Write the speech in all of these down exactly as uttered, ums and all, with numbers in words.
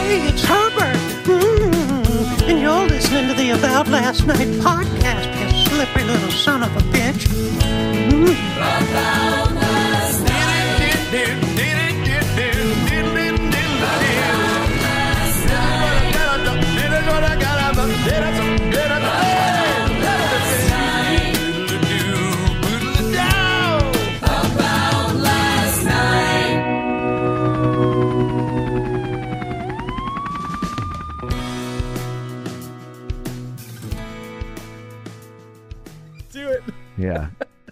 Hey, it's Herbert. Mm, and you're listening to the About Last Night podcast, you slippery little son of a bitch. Mm. About last night. Yeah.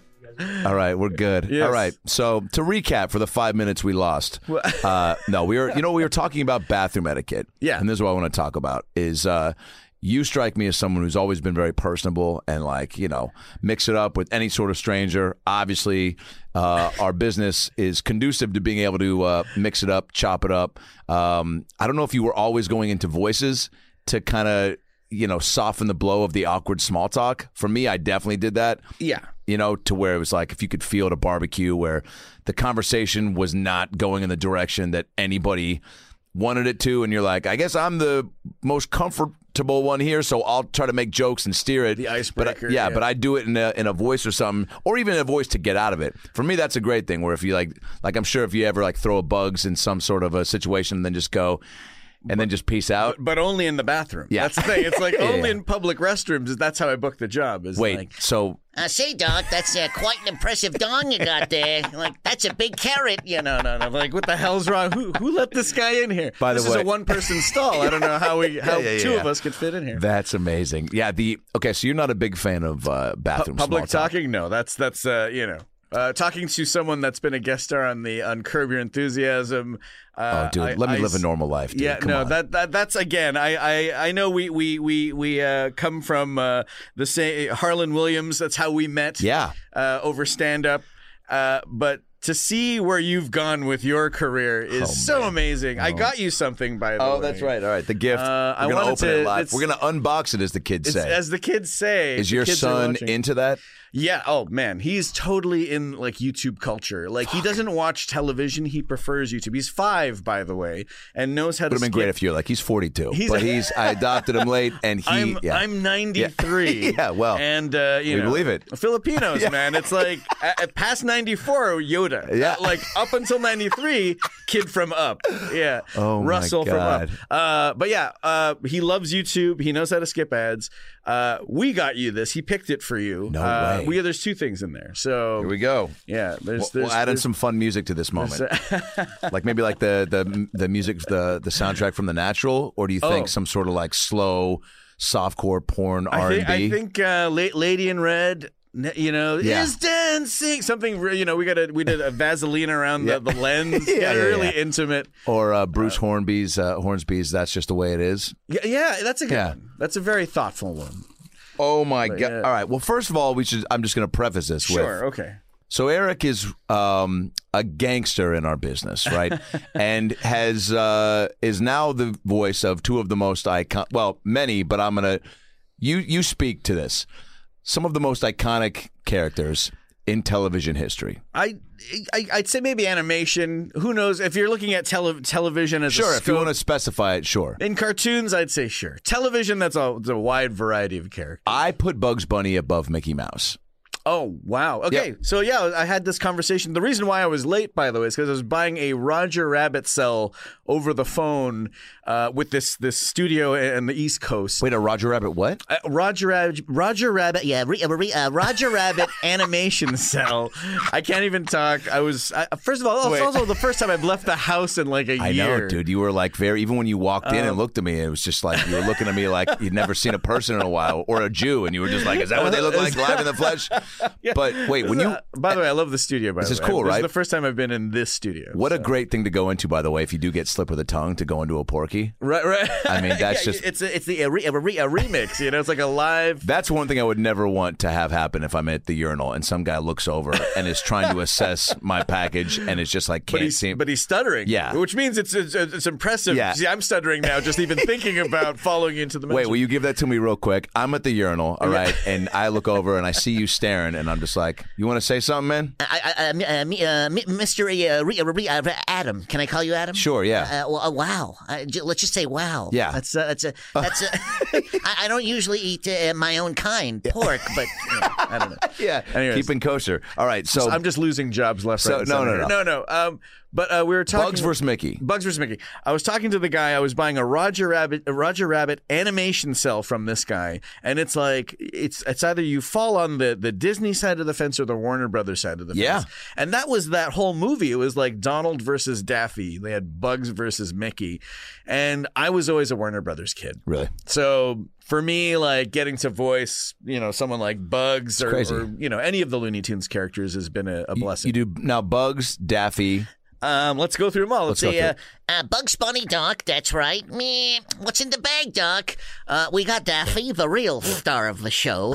All right, we're good. Yes. All right. So to recap for the five minutes we lost, uh, no, we were, you know, we were talking about bathroom etiquette. Yeah. And this is what I want to talk about is uh, you strike me as someone who's always been very personable and like, you know, mix it up with any sort of stranger. Obviously, uh, our business is conducive to being able to uh, mix it up, chop it up. Um, I don't know if you were always going into voices to kind of, you know, soften the blow of the awkward small talk. For me, I definitely did that. Yeah. You know, to where it was like if you could feel at a barbecue where the conversation was not going in the direction that anybody wanted it to. And you're like, I guess I'm the most comfortable one here, so I'll try to make jokes and steer it. The icebreaker. But, yeah, yeah, but I do it in a, in a voice or something, or even a voice to get out of it. For me, that's a great thing where if you like, like I'm sure if you ever like throw a bugs in some sort of a situation and then just go, and but, then just peace out. But, but only in the bathroom. Yeah. That's the thing. It's like yeah, only yeah. in public restrooms. That's how I booked the job. Is Wait, like, so... Uh, say, Doc, that's uh, quite an impressive dong you got there. Like, that's a big carrot. Yeah, no, no, no. Like, what the hell's wrong? Who who let this guy in here? By the this way, is a one-person stall. I don't know how we how yeah, yeah, two yeah. of us could fit in here. That's amazing. Yeah, the... Okay, so you're not a big fan of uh, bathroom Pu- public small talk. talking? No, that's, that's uh, you know... Uh, talking to someone that's been a guest star on the on Curb Your Enthusiasm. Uh, Oh, dude, I, let me I, live a normal life, dude. Yeah, Come no, on. that, that that's again. I, I, I know we we we we uh, come from uh, the same Harlan Williams. That's how we met. Yeah. Uh, over stand up, uh, but. To see where you've gone with your career is Oh, so man. amazing. I got you something, by the way. Oh, that's right. All right, the gift. Uh, I We're going to wanted open to- it live. it's- We're going to unbox it, as the kids It's, say. as the kids say. Is the your kids are son watching. into that? Yeah. Oh man, he's totally in like YouTube culture. Like he doesn't watch television. He prefers YouTube. He's five, by the way, and knows how to. Would have been skip. great if you're like, he's forty-two. He's- but he's, I adopted him late, and he, I'm yeah. I'm ninety-three. Yeah, well, and uh, you we know, believe it. Filipinos, man. It's like uh, past ninety-four, Yoda. Yeah. Uh, like up until ninety-three, kid from Up. Yeah. Oh, my Russell God. from Up. Uh, but yeah, uh, he loves YouTube. He knows how to skip ads. Uh, we got you this. He picked it for you. No uh, way. We there's two things in there. So Here we go. yeah, there's We'll, there's, we'll add in there's- some fun music to this moment. Like maybe like the, the, the music, the, the soundtrack from The Natural, or do you think Oh. some sort of like slow, softcore porn I R and think, I B? think uh, La- Lady in Red, n- you know, Yeah. is dancing something. re- You know, we got a we did a Vaseline around Yeah. the, the lens. Yeah, yeah, yeah, really yeah. intimate. Or uh, Bruce Hornby's, uh, Hornsby's, That's Just the Way It Is. Yeah, yeah, that's a good Yeah. one. That's a very thoughtful one. Oh my God! yeah. All right. Well, first of all, we should. I'm just going to preface this Sure, with. okay. So Eric is um, a gangster in our business, right? And has uh, is now the voice of two of the most icon. Well, many, but I'm gonna. You you speak to this. Some of the most iconic characters in television history. I, I I'd say maybe animation. Who knows? If you're looking at tele- television as Sure, a if you scope, want to specify it, sure. in cartoons, I'd say sure. Television, that's a, it's a wide variety of characters. I put Bugs Bunny above Mickey Mouse. Oh, wow. Okay. Yep. So, yeah, I had this conversation. The reason why I was late, by the way, is because I was buying a Roger Rabbit cell over the phone uh, with this this studio in the East Coast. Wait, a Roger Rabbit what? Uh, Roger Rabbit, Roger Rabbit, yeah, re, re, uh, Roger Rabbit animation cell. I can't even talk. I was, I, first of all, it's Wait. also the first time I've left the house in like a I year. know, dude. You were like very, even when you walked in and looked at me, it was just like you were looking at me like you'd never seen a person in a while or a Jew. And you were just like, is that what they look like live in the flesh? But wait, when you, By the way, I love the studio, by This the is way. cool, This right? is the first time I've been in this studio. what a so. great thing to go into, by the way, if you do get slip of the tongue to go into a Porky. Right, right. I mean, that's Yeah, just- it's a, it's the a, re, a, re, a remix. You know, it's like a live. That's one thing I would never want to have happen if I'm at the urinal and some guy looks over and is trying to assess my package and it's just like, But can't he's, see. but he's stuttering. Yeah. Which means it's it's, it's impressive. Yeah. See, I'm stuttering now just even thinking about following into the Wait, mention. will you give that to me real quick? I'm at the urinal, all right, and I look over and I see you staring, turn, and I'm just like, you want to say something, man? I, I, uh, me- uh, me- Mister Uh, Re- Re- uh, Adam, can I call you Adam? Sure, yeah. Uh, well, uh, wow. Uh, j- let's just say wow. Yeah. That's uh, that's a that's. A, I, I don't usually eat uh, my own kind pork, but you know, I don't know. Yeah, Anyways. keeping kosher. All right, so I'm just losing jobs left, So- right, and no, center no, here. no. no, no. Um, but uh, we were talking Bugs versus Mickey. Bugs versus Mickey. I was talking to the guy. I was buying a Roger Rabbit, a Roger Rabbit animation cell from this guy, and it's like it's it's either you fall on the the Disney side of the fence or the Warner Brothers side of the Yeah. fence. And that was that whole movie. It was like Donald versus Daffy. They had Bugs versus Mickey, and I was always a Warner Brothers kid. Really? So for me, like getting to voice, you know, someone like Bugs or, crazy. or you know any of the Looney Tunes characters has been a, a You, blessing. you do now Bugs, Daffy. Um, let's go through them all. Let's, Let's go see. through Uh, it. Uh, Bugs Bunny, Doc, that's right. Me, what's in the bag, Doc? Uh, we got Daffy, the real star of the show.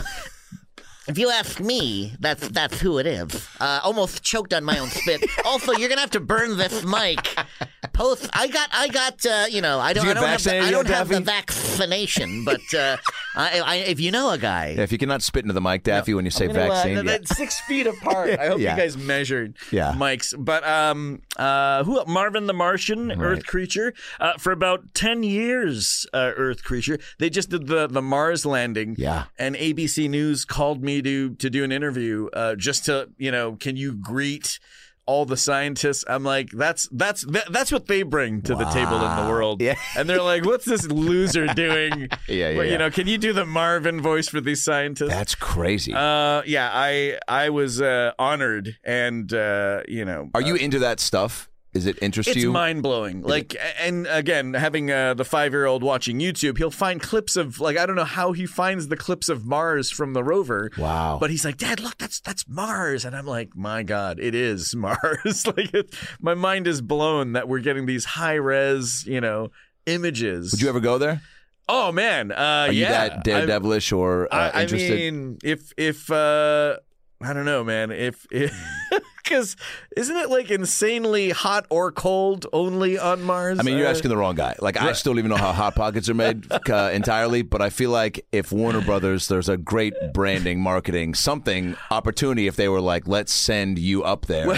If you ask me, that's that's who it is. Uh, almost choked on my own spit. Also, you're gonna have to burn this mic. Post. I got. I got. Uh, you know. I don't. you I get don't have. The, vaccinated I don't yet, have the Daffy? vaccination, but uh, I, I, if you know a guy, Yeah, if you cannot spit into the mic, Daffy, when you say I'm gonna, uh, vaccine. no, yeah. that's six feet apart. I hope Yeah. you guys measured Yeah. mics. But um, uh, who? Marvin the Martian, Earth creature. Uh, for about ten years, uh, Earth creature. They just did the the Mars landing. Yeah. And A B C News called me to to do an interview, uh, just to you know, can you greet all the scientists? I'm like, that's that's that, that's what they bring to the table in the world. Yeah. And they're like, what's this loser doing? Yeah, yeah, Well, yeah. You know, can you do the Marvin voice for these scientists? That's crazy. Uh, yeah, I I was uh, honored, and uh, you know, Are you into that stuff? Is it interest it's you? mind blowing. Like, and again, having uh, the five year old watching YouTube, he'll find clips of like I don't know how he finds the clips of Mars from the rover. Wow. But he's like, Dad, look, that's that's Mars, and I'm like, my God, it is Mars. Like, it, my mind is blown that we're getting these high res, you know, images. Would you ever go there? Oh man, uh, Are you yeah. that daredevilish or uh, I, I interested? mean, if if uh, I don't know, man, if because isn't it like insanely hot or cold only on Mars? I mean, you're Uh, asking the wrong guy. Like, I still don't even know how Hot Pockets are made uh, entirely, but I feel like if Warner Brothers, there's a great branding, marketing, something opportunity if they were like, let's send you up there.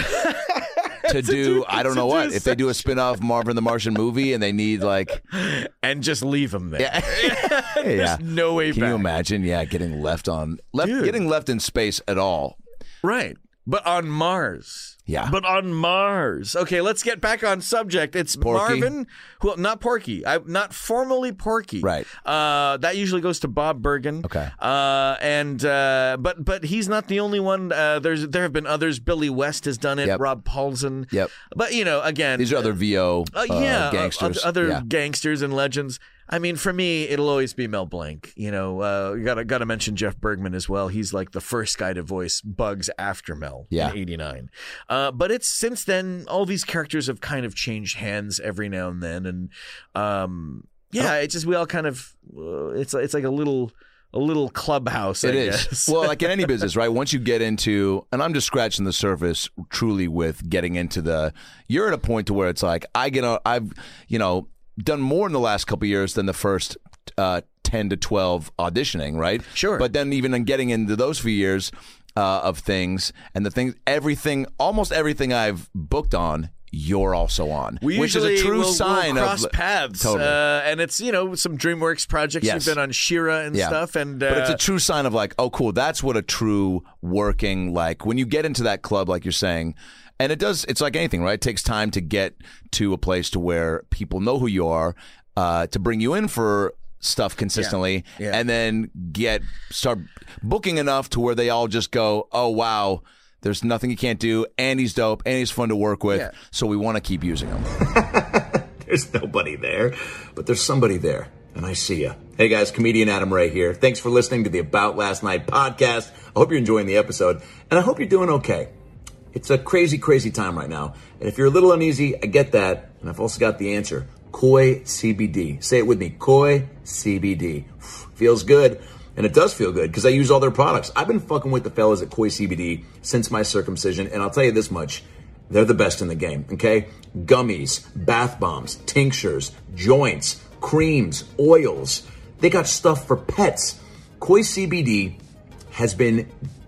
To do, I don't to know do what. If they do a spin off Marvin the Martian movie and they need, like, and just leave them there. yeah. There's no way Can back. you imagine? Yeah, getting left on, left, Dude. getting left in space at all. Right. But on Mars. Yeah. But on Mars. Okay, let's get back on subject. It's Porky? Marvin, who not Porky. I not formally Porky. Right. Uh, that usually goes to Bob Bergen. Okay. Uh, and uh, but but he's not the only one. Uh, there's there have been others. Billy West has done it. Yep. Rob Paulson. Yep. But you know, again, These are other V O uh, uh, yeah, uh, gangsters. other yeah. gangsters and legends. I mean, for me, it'll always be Mel Blanc. You know, uh, you gotta gotta mention Jeff Bergman as well. He's like the first guy to voice Bugs after Mel Yeah. in eighty-nine. Uh, but it's since then, all these characters have kind of changed hands every now and then, and um, yeah, it's just we all kind of uh, it's it's like a little. A little clubhouse, I It is. guess. Well, like in any business, right? Once you get into, and I'm just scratching the surface truly with getting into the, you're at a point to where it's like, I get, a, I've, you know, done more in the last couple of years than the first uh, ten to twelve auditioning, right? Sure. But then even in getting into those few years uh, of things and the things, everything, almost everything I've booked on, you're also on, We which is usually a true will, sign we'll cross of paths, Totally. uh, and it's you know some DreamWorks projects. Yes. You've been on She-Ra and Yeah. stuff, and uh, but it's a true sign of like, oh, cool. That's what a true working, like when you get into that club, like you're saying, and it does. It's like anything, right? It takes time to get to a place to where people know who you are, uh, to bring you in for stuff consistently, Yeah. Yeah. and then get start booking enough to where they all just go, oh wow. There's nothing he can't do, and he's dope, and he's fun to work with, Yeah. so we want to keep using him. There's nobody there, but there's somebody there, and I see ya. Hey guys, comedian Adam Ray here. Thanks for listening to the About Last Night podcast. I hope you're enjoying the episode, and I hope you're doing okay. It's a crazy, crazy time right now, and if you're a little uneasy, I get that, and I've also got the answer. Koi C B D. Say it with me. Koi C B D. Feels good. And it does feel good because I use all their products. I've been fucking with the fellas at Koi C B D since my circumcision, and I'll tell you this much. They're the best in the game, okay? Gummies, bath bombs, tinctures, joints, creams, oils. They got stuff for pets. Koi C B D has been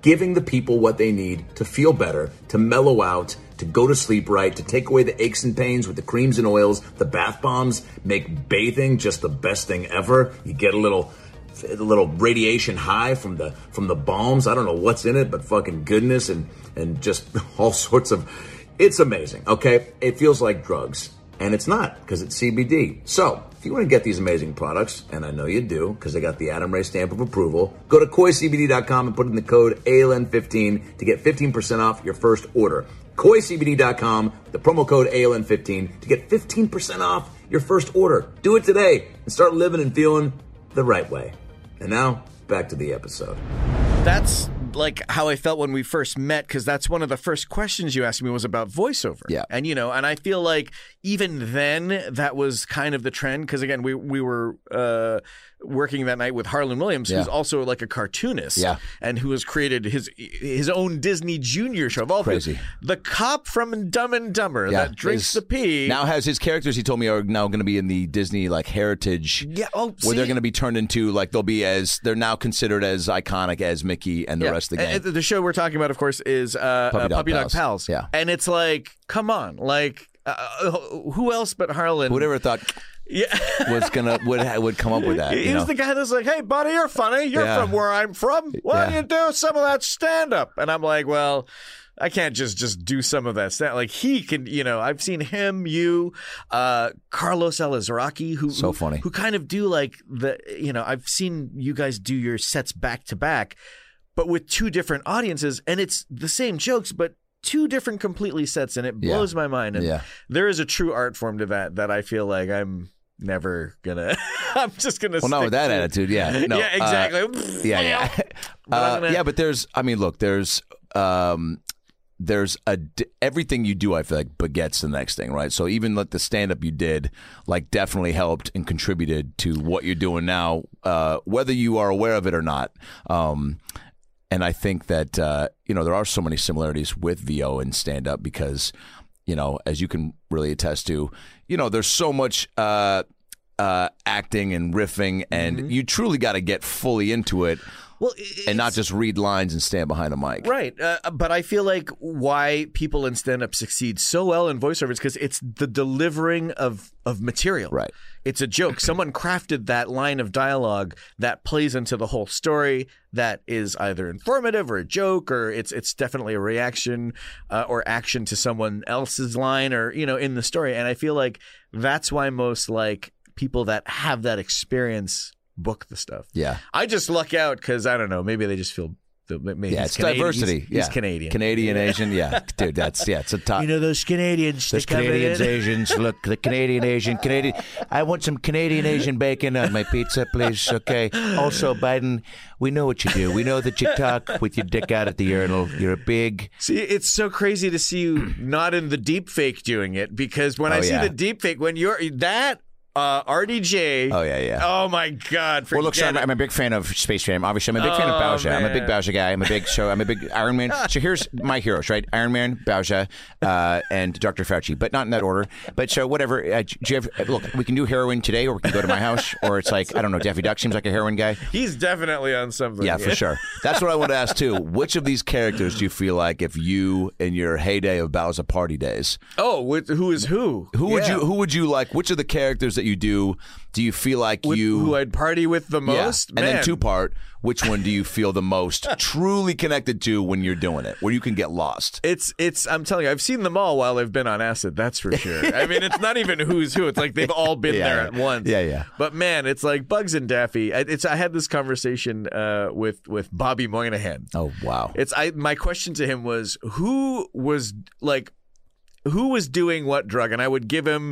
giving the people what they need to feel better, to mellow out, to go to sleep right, to take away the aches and pains with the creams and oils. The bath bombs make bathing just the best thing ever. You get a little a little radiation high from the from the balms. I don't know what's in it, but fucking goodness and and just all sorts of, it's amazing, okay? It feels like drugs, and it's not, because it's C B D. So if you want to get these amazing products, and I know you do, because they got the Adam Ray stamp of approval, go to Koi C B D dot com and put in the code A L N fifteen to get fifteen percent off your first order. Koi C B D dot com, the promo code A L N fifteen to get fifteen percent off your first order. Do it today and start living and feeling the right way. And now, back to the episode. That's like how I felt when we first met, because that's one of the first questions you asked me was about voiceover. Yeah. And, you know, and I feel like even then that was kind of the trend, because, again, we we were uh, working that night with Harlan Williams, Yeah. who's also like a cartoonist. Yeah. And who has created his his own Disney Junior show of all Crazy. things. The cop from Dumb and Dumber Yeah. that drinks His- the pee. Now has his characters, he told me, are now going to be in the Disney like heritage. Yeah, oh, where they're see? going to be turned into like they'll be as they're now considered as iconic as Mickey and the Yeah. rest of the gang. And the show we're talking about, of course, is uh, Puppy uh, Dog Puppy Dog Pals. Pals. Yeah. And it's like, come on, like, uh, who else but Harlan? Who ever thought Yeah. was gonna would would come up with that? He you was know? the guy that's like, hey, buddy, you're funny. You're Yeah. from where I'm from. Why don't Yeah. you do some of that stand-up? And I'm like, well, I can't just just do some of that stand. Like, he can, you know, I've seen him, you, uh, Carlos Elizaraki, who So who- funny. who kind of do like the, you know, I've seen you guys do your sets back to back, but with two different audiences, and it's the same jokes, but two different completely sets, and it Yeah. blows my mind. And Yeah. there is a true art form to that that I feel like I'm never gonna. I'm just gonna. Well, not stick with that to. attitude. Yeah. No, yeah, uh, exactly. yeah, yeah. But I'm Uh, gonna- yeah, but there's, I mean, look, there's, um, there's a d- everything you do. I feel like begets the next thing, right? So even like the stand up you did, like definitely helped and contributed to what you're doing now, uh, whether you are aware of it or not. Um, and I think that uh, you know there are so many similarities with V O and stand up because, you know, as you can really attest to, you know, there's so much. Uh, Uh, acting and riffing, and Mm-hmm. you truly got to get fully into it well, it- and not it's- just read lines and stand behind a mic. Right, uh, but I feel like why people in stand-up succeed so well in voiceover is because it's the delivering of of material. Right. It's a joke. Someone crafted that line of dialogue that plays into the whole story. That is either informative or a joke, or it's it's definitely a reaction uh, or action to someone else's line, or you know, in the story. And I feel like that's why most like people that have that experience book the stuff. Yeah. I just luck out because I don't know. Maybe they just feel. Maybe Yeah, he's it's Canadian. diversity. He's, yeah. he's Canadian. Canadian, Asian. Yeah. Dude, that's, yeah, it's a top. You know those Canadians. Those they come Canadians, in. Asians. Look, the Canadian, Asian, Canadian. I want some Canadian, Asian bacon on my pizza, please. Okay. Also, Biden, we know what you do. We know that you talk with your dick out at the urinal. You're a big. See, it's so crazy to see you not in the deep fake doing it, because when Oh, I see yeah. the deep fake, when you're that uh, R D J. Oh, yeah, yeah. Oh my God. Well, look, so I'm, forget it. I'm a big fan of Space Jam. Obviously, I'm a big fan of Oh, Bowser. I'm a big man. Bowser guy. I'm a big so I'm a big Iron Man. So here's my heroes, right? Iron Man, Bowser, uh, and Doctor Fauci, but not in that order. But so whatever. Uh, do you have, look, we can do heroin today, or we can go to my house, or it's like I don't know. Daffy Duck seems like a heroin guy. He's definitely on something. Yeah, for sure. That's what I want to ask too. Which of these characters do you feel like if you in your heyday of Bowser party days, Oh, with, who is who? who would Yeah. you who would you like? Which of the characters that you do do you feel like With- you who I'd party with the Yeah. most? And then Man. two part, which one do you feel the most truly connected to when you're doing it, where you can get lost? It's it's. I'm telling you, I've seen them all while they've been on acid. That's for sure. I mean, it's not even who's who. It's like they've all been Yeah, there yeah. at once. Yeah, yeah. But man, it's like Bugs and Daffy. I- It's. I had this conversation uh, with with Bobby Moynihan. Oh wow! It's. I. My question to him was, who was like, who was doing what drug? And I would give him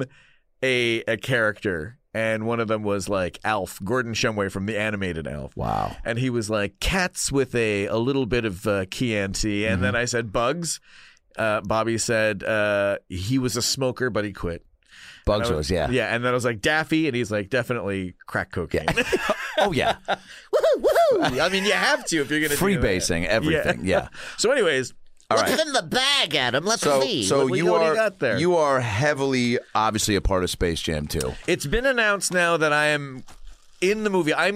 a a character. And one of them was like Alf, Gordon Shumway from the animated Alf. Wow. And he was like, cats with a, a little bit of uh, Chianti. And Mm-hmm. then I said, Bugs. Uh, Bobby said uh, he was a smoker, but he quit. Bugs And I was yeah. Yeah. And then I was like, Daffy. And he's like, definitely crack cocaine. Oh yeah. I mean, you have to if you're going to Freebasing everything. Yeah. So anyways, All What's right. in the bag, Adam? Let's So see. so What- what- you what do you are got there? you are heavily obviously a part of Space Jam too. it's been announced now that I am in the movie. I'm the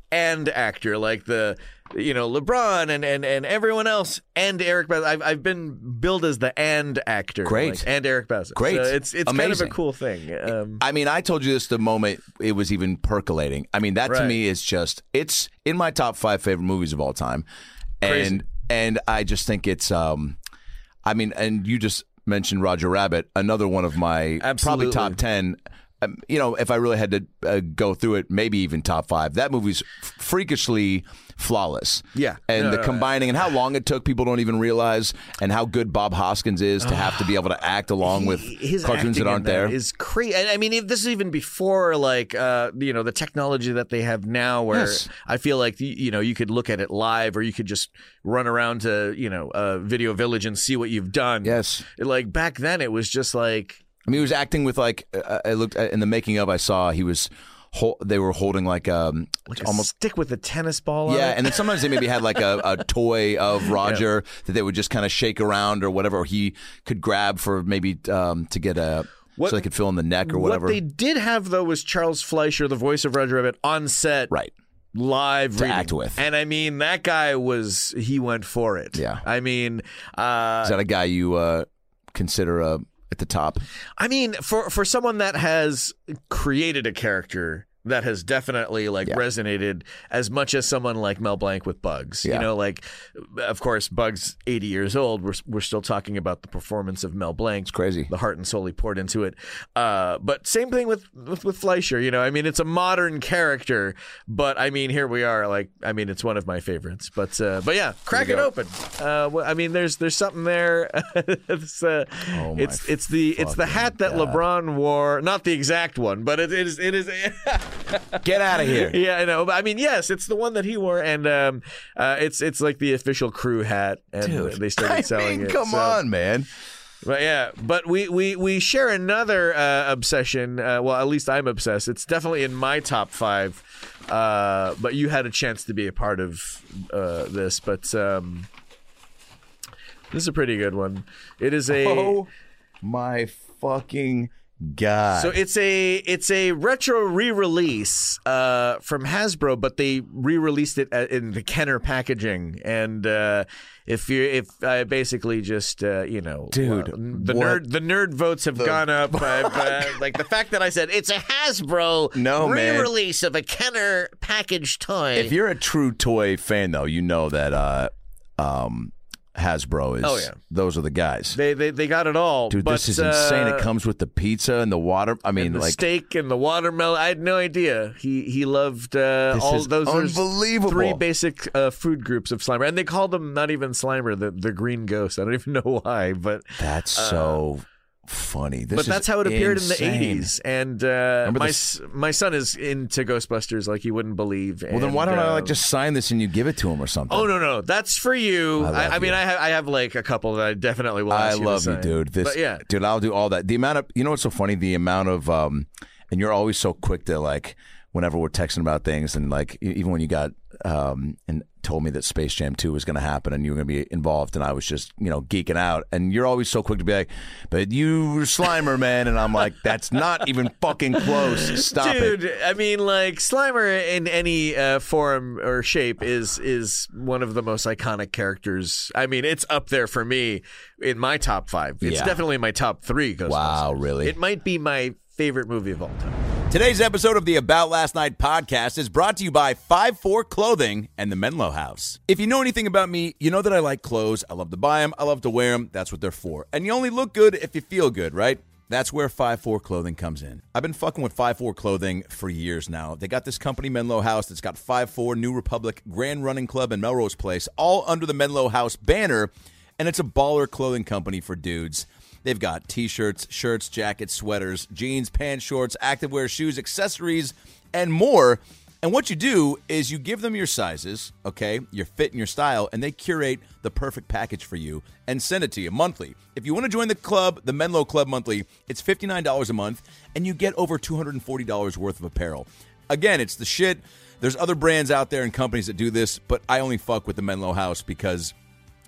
and actor, like the, you know, LeBron and, and, and everyone else, and Eric Baza. I've I've been billed as the and actor, Great. like, and Eric Baza. Great. So it's it's kind of Amazing. a cool thing. Um, I mean, I told you this the moment it was even percolating. I mean, that to Right. me is just, it's in my top five favorite movies of all time. Crazy. And and I just think it's, um, I mean, and you just mentioned Roger Rabbit, another one of my Absolutely. probably top ten. Um, you know, if I really had to uh, go through it, maybe even top five. That movie's f- freakishly flawless. Yeah. And No, the no, combining and how long it took, people don't even realize, and how good Bob Hoskins is to have to be able to act along with His cartoons acting that aren't in there. is crazy. I mean, if this is even before like uh, you know, the technology that they have now, where Yes. I feel like you know, you could look at it live, or you could just run around to, you know, uh, Video Village and see what you've done. Yes. Like back then, it was just like. I mean, he was acting with like uh, I looked at, in the making of. I saw he was. Hol- they were holding like um Like a almost stick with a tennis ball. yeah, on it. and then sometimes they maybe had like a, a toy of Roger that they would just kind of shake around or whatever. Or he could grab for maybe um to get a What- so they could fill in the neck or whatever. What they did have though was Charles Fleischer, the voice of Roger Rabbit, on set, right. live To reading. act with. And I mean, that guy was he went for it. Yeah. I mean, uh, Is that a guy you uh, consider uh, at the top? I mean, for for someone that has created a character that has definitely like Yeah. resonated as much as someone like Mel Blanc with Bugs. Yeah. You know, like of course Bugs eighty years old. We're we're still talking about the performance of Mel Blanc. It's crazy. The heart and soul he poured into it. Uh, but same thing with, with with Fleischer. You know, I mean, it's a modern character, but I mean, here we are. Like, I mean, it's one of my favorites. But uh, but yeah, crack it go. open. Uh, well, I mean, there's there's something there. it's uh, Oh my it's it's the it's the hat that God. LeBron wore. Not the exact one, but it is it is. Get out of here. Yeah, I know. But I mean, yes, it's the one that he wore, and um, uh, it's it's like the official crew hat, and Dude, they started I selling mean, it. come so- on, man. But yeah, but we we we share another uh, obsession. Uh, well, at least I'm obsessed. It's definitely in my top five. Uh, but you had a chance to be a part of uh, this, but um, this is a pretty good one. It is a. Oh my fucking God. So it's a it's a retro re-release uh, from Hasbro, but they re-released it in the Kenner packaging. And uh, if you if I basically just uh, you know, Dude, uh, the what nerd the nerd votes have gone up. I've, uh, like the fact that I said It's a Hasbro No, man. re-release of a Kenner packaged toy. if you're a true toy fan, though, you know that uh, um, Hasbro is. Oh, yeah. Those are the guys. they they they got it all. Dude, but, this is insane. uh, It comes with the pizza and the water. I mean, and the like steak and the watermelon. I had no idea. He he loved uh, This all is those. there's unbelievable. Three basic uh, food groups of Slimer, and they called them not even Slimer, the the Green Ghost. I don't even know why, but that's so funny. This but is that's how it appeared insane. in the eighties. And uh, Remember my this- s- my son is into Ghostbusters like he wouldn't believe. Well, then why don't I like just sign this and you give it to him or something? Oh no no, that's for you. I love I, I mean, you. I have I have like a couple that I definitely will. I Ask love you, you, to sign. dude. This, but yeah, dude, I'll do all that. The amount of, you know, what's so funny? The amount of, um, and you're always so quick to like, whenever we're texting about things, and like, e- even when you got, um, and told me that Space Jam two was going to happen and you were going to be involved, and I was just, you know, geeking out, and you're always so quick to be like, but you were Slimer, man, and I'm like, that's not even fucking close. Stop Dude, it. I mean, like Slimer in any uh, form or shape is is one of the most iconic characters. I mean, it's up there for me in my top five. It's Yeah. definitely my top three. Ghostbusters. Wow, really? It might be my favorite movie of all time. Today's episode of the About Last Night podcast is brought to you by five four Clothing and the Menlo House. If you know anything about me, you know that I like clothes. I love to buy them. I love to wear them. That's what they're for. And you only look good if you feel good, right? That's where five four Clothing comes in. I've been fucking with five four Clothing for years now. They got this company, Menlo House, that's got five four, New Republic, Grand Running Club, and Melrose Place, all under the Menlo House banner. And it's a baller clothing company for dudes. They've got t-shirts, shirts, jackets, sweaters, jeans, pants, shorts, activewear, shoes, accessories, and more. And what you do is you give them your sizes, okay, your fit and your style, and they curate the perfect package for you and send it to you monthly. If you want to join the club, the Menlo Club Monthly, it's fifty-nine dollars a month, and you get over two hundred forty dollars worth of apparel. Again, it's the shit. There's other brands out there and companies that do this, but I only fuck with the Menlo House because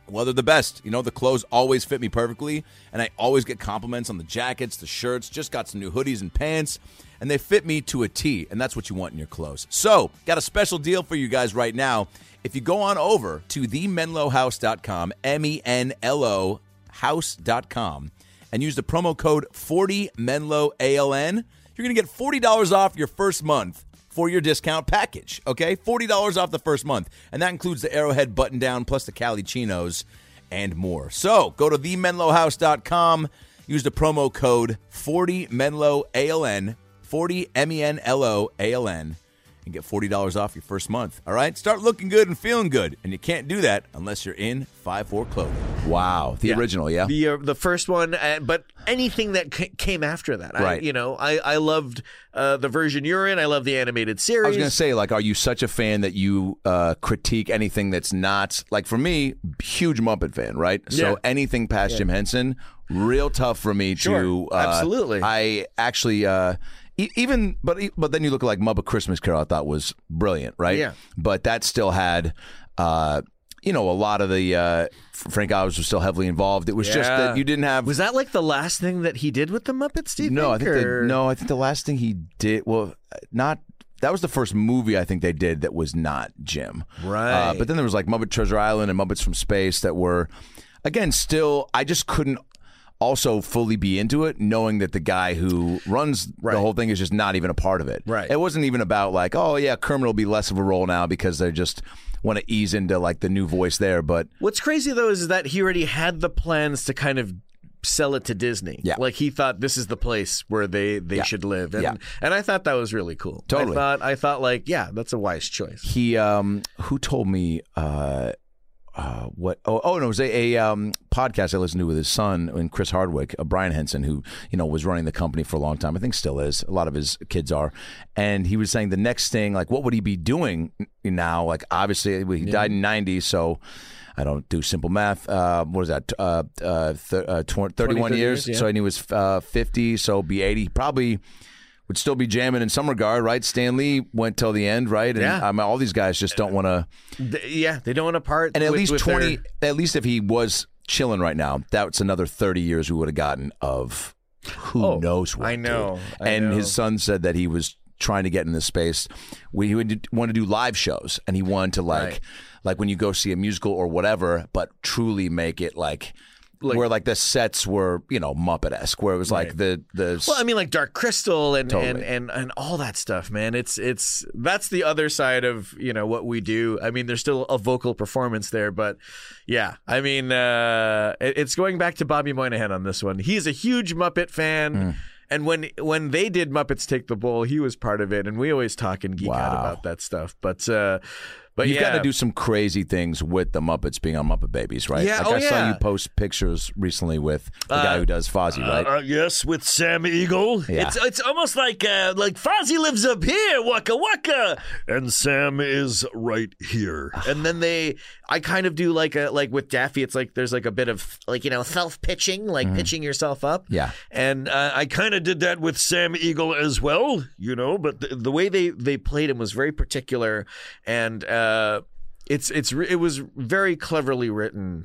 Well, they're the best. You know, the clothes always fit me perfectly, and I always get compliments on the jackets, the shirts, just got some new hoodies and pants, and they fit me to a T, and that's what you want in your clothes. So, got a special deal for you guys right now. If you go on over to the menlo house dot com, M E N L O house dot com, and use the promo code forty menlo A L N, you're going to get forty dollars off your first month for your discount package, okay? forty dollars off the first month. And that includes the Arrowhead button-down plus the Cali Chinos and more. So go to the menlo house dot com, use the promo code forty menlo A L N, forty M E N L O A L N, and get forty dollars off your first month, all right? Start looking good and feeling good, and you can't do that unless you're in five four clothing. Wow. The Yeah. original, yeah? The uh, the first one, uh, but anything that c- came after that. I, Right. you know, I, I loved uh, the version you're in. I love the animated series. I was going to say, like, are you such a fan that you uh, critique anything that's not, like, for me, huge Muppet fan, right? Yeah. So anything past Jim Henson, real tough for me Sure. to. Uh, Absolutely. I actually, uh, e- even, but e- but then you look at, like, Muppet Christmas Carol, I thought was brilliant, right? Yeah. But that still had, uh, you know, a lot of the, uh, Frank Oz was still heavily involved. It was just Yeah. that you didn't have. Was that like the last thing that he did with the Muppets, do you No, I think? think or- the, no, I think the last thing he did, well, not that was the first movie I think they did that was not Jim. Right. Uh, but then there was like Muppet Treasure Island and Muppets from Space that were, again, still, I just couldn't also fully be into it, knowing that the guy who runs Right. the whole thing is just not even a part of it. Right. It wasn't even about like, oh yeah, Kermit will be less of a role now because they just want to ease into like the new voice there. But What's crazy though is that he already had the plans to kind of sell it to Disney. Yeah. Like he thought this is the place where they, they Yeah. should live. And Yeah. and I thought that was really cool. Totally. I thought I thought like, yeah, that's a wise choice. he, um, who told me, uh, Uh, what? Oh, oh no! It was a, a um, podcast I listened to with his son and Chris Hardwick, uh, Brian Henson, who you know was running the company for a long time. I think still is. A lot of his kids are, and he was saying the next thing, like, what would he be doing now? Like, obviously, he Yeah. died in ninety, so I don't do simple math. Uh, what is that? Uh, uh, th- uh, tw- thirty-one thirty years. years, yeah. So and he was uh, fifty, so be eighty. Probably would still be jamming in some regard, right? Stan Lee went till the end, right? And Yeah. um, all these guys just don't want to. Th- yeah, they don't want to part. And at with- least with twenty. their- At least if he was chilling right now, that's another thirty years we would have gotten of who Oh, knows what. I know, dude. I and know. his son said that he was trying to get in this space. We he would want to do live shows, and he wanted to like, Right. like when you go see a musical or whatever, but truly make it like. Like- where like the sets were, you know, Muppet-esque, where it was like Right. the the Well, I mean, like Dark Crystal and, and, Totally. and, and all that stuff, man. It's it's that's the other side of you know what we do. I mean, there's still a vocal performance there, but yeah, I mean, uh, it- it's going back to Bobby Moynihan on this one. He's a huge Muppet fan. Mm. And when when they did Muppets Take the Bowl, he was part of it, and we always talk and geek out Wow. about that stuff. But uh, but You've yeah, got to do some crazy things with the Muppets being on Muppet Babies, right? Yeah, Like oh, I saw yeah. you post pictures recently with the guy who does Fozzie, right? Uh, yes, with Sam Eagle. Yeah. It's it's almost like uh, like Fozzie lives up here, waka waka, and Sam is right here. and then they, I kind of do like a like with Daffy. It's like there's like a bit of Like, you know, self pitching, like pitching yourself up. Mm-hmm. Yeah. and uh, I I kind of did that with Sam Eagle as well, you know, but the, the way they they played him was very particular, and uh, it's it's re- it was very cleverly written.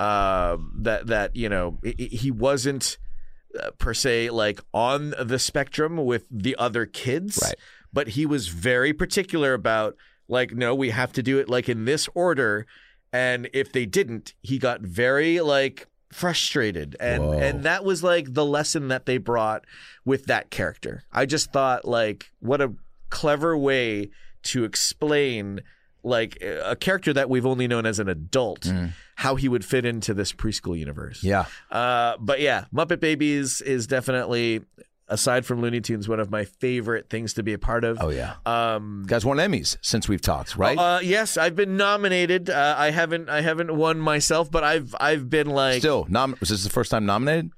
Uh, that that you know i- i- he wasn't uh, per se like on the spectrum with the other kids, Right. but he was very particular about like, no, we have to do it like in this order, and if they didn't, he got very like frustrated, and Whoa. and that was like the lesson that they brought with that character. I just thought like what a clever way to explain like a character that we've only known as an adult, how he would fit into this preschool universe. Yeah. Uh, but yeah, Muppet Babies is definitely, aside from Looney Tunes, one of my favorite things to be a part of. Oh yeah. Um, Guys won Emmys since we've talked, right? uh, yes, I've been nominated. Uh, I haven't, I haven't won myself, but I've, I've been like, Still, nom- was this the first time nominated?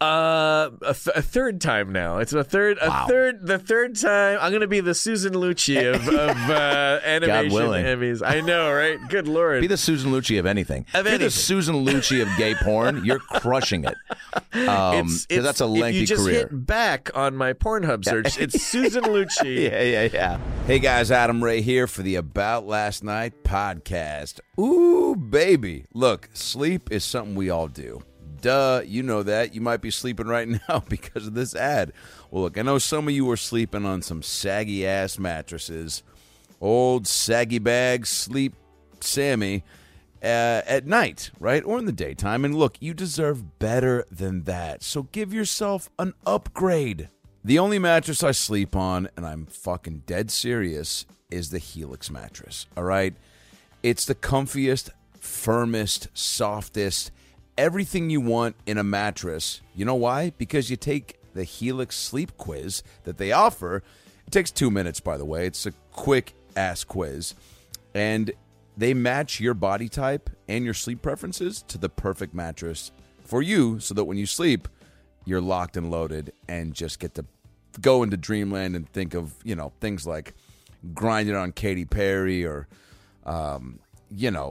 uh, a, th- a third time now. It's a third, a Wow. third, the third time. I'm gonna be the Susan Lucci of, of uh, animation willing. Emmys. I know, right? Good lord. Be the Susan Lucci of anything. Of If you're anything. the Susan Lucci of gay porn, you're crushing it. Um, It's- 'cause it's- that's a lengthy if you just career. hit back on my Pornhub search, it's Susan Lucci. yeah, yeah, yeah. Hey guys, Adam Ray here for the About Last Night podcast. Ooh, baby. Look, sleep is something we all do. Duh, you know that. You might be sleeping right now because of this ad. Well, look, I know some of you are sleeping on some saggy-ass mattresses. Old saggy bags, sleep Sammy, uh, at night, right? Or in the daytime. And look, you deserve better than that. So give yourself an upgrade. The only mattress I sleep on, and I'm fucking dead serious, is the Helix mattress, all right? It's the comfiest, firmest, softest, everything you want in a mattress. You know why? Because you take the Helix sleep quiz that they offer. It takes two minutes, by the way. It's a quick-ass quiz. And they match your body type and your sleep preferences to the perfect mattress for you so that when you sleep, you're locked and loaded and just get to go into dreamland and think of, you know, things like grinding on Katy Perry or, um, you know,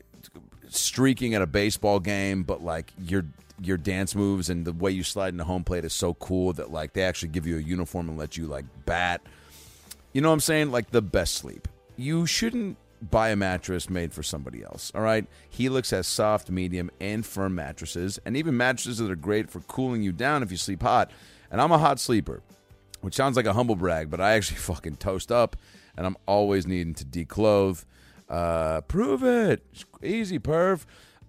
streaking at a baseball game, but like your your dance moves and the way you slide into home plate is so cool that like they actually give you a uniform and let you like bat. You know what I'm saying? Like the best sleep. You shouldn't buy a mattress made for somebody else, all right? Helix has soft, medium, and firm mattresses, and even mattresses that are great for cooling you down if you sleep hot. And I'm a hot sleeper, which sounds like a humble brag, but I actually fucking toast up, and I'm always needing to declothe. Uh, prove it. Easy, perv.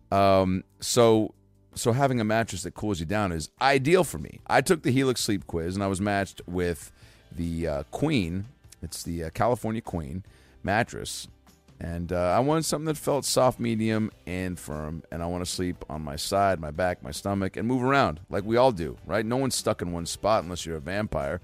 Um, so, so having a mattress that cools you down is ideal for me. I took the Helix sleep quiz, and I was matched with the uh, Queen. It's the uh, California Queen mattress. And uh, I wanted something that felt soft, medium, and firm. And I want to sleep on my side, my back, my stomach, and move around like we all do, right? No one's stuck in one spot unless you're a vampire.